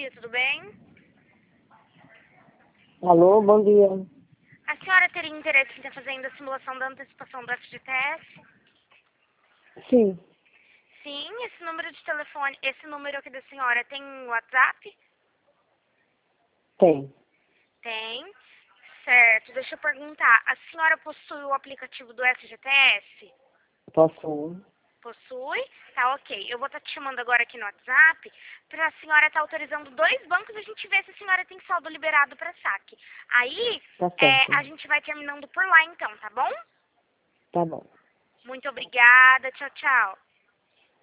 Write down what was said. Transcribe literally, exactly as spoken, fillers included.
dia, tudo bem? Alô, bom dia. A senhora teria interesse em estar fazendo a simulação da antecipação do F G T S? Sim, Sim, esse número de telefone, esse número aqui da senhora tem WhatsApp? tem. Tem. Certo, deixa eu perguntar, a senhora possui o aplicativo do F G T S? Posso? Possui? Tá ok. Eu vou estar te chamando agora aqui no WhatsApp para a senhora estar autorizando dois bancos e a gente ver se a senhora tem saldo liberado para saque. Aí, Tá é, certo. a gente vai terminando por lá então, tá bom? Tá bom. Muito obrigada. Tchau, tchau.